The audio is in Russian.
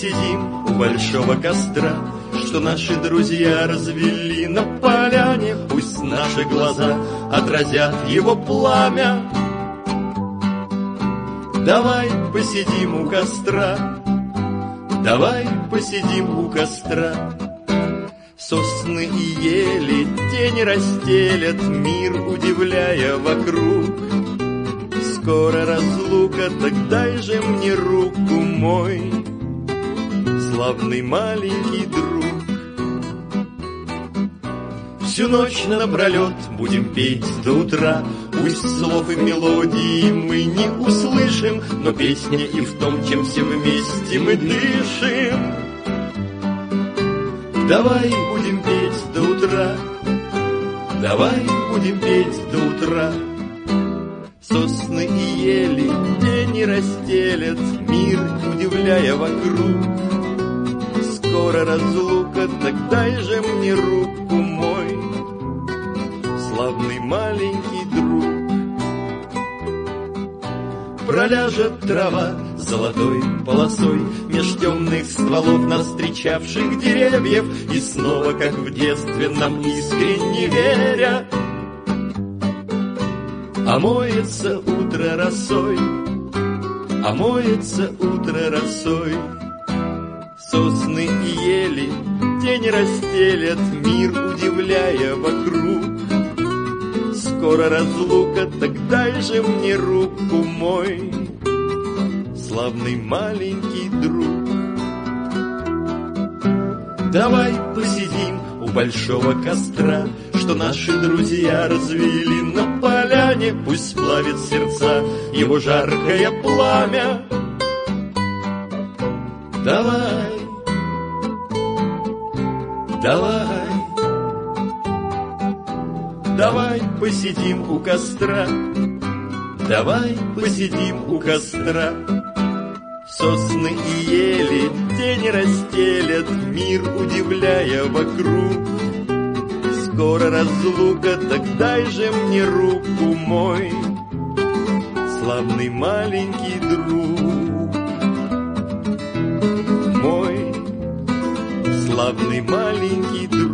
посидим у большого костра, что наши друзья развели на поляне. Пусть наши глаза отразят его пламя. Давай посидим у костра, давай посидим у костра. Сосны и ели тени расстелят мир, удивляя вокруг. Скоро разлука, так дай же мне руку, мой славный маленький друг. Всю ночь напролет будем петь до утра. Пусть слов и мелодии мы не услышим, но песня и в том, чем все вместе мы дышим. Давай будем петь до утра, давай будем петь до утра. Сосны и ели тени расстелят мир, удивляя вокруг. Скоро разлука, так дай же мне руку, мой славный маленький друг. Проляжет трава золотой полосой меж темных стволов нас встречавших деревьев, и снова, как в детстве, нам искренне веря, омоется утро росой, омоется утро росой. Сосны и ели тени расстелят мир, удивляя вокруг. Скоро разлука, так дай же мне руку, мой славный маленький друг. Давай посидим у большого костра, что наши друзья развели на поляне. Пусть сплавит сердца его жаркое пламя. Давай, давай, давай посидим у костра, давай посидим у костра. Сосны и ели тени расстелят мир, удивляя вокруг. Скоро разлука, так дай же мне руку, мой славный маленький друг, мой славный маленький друг.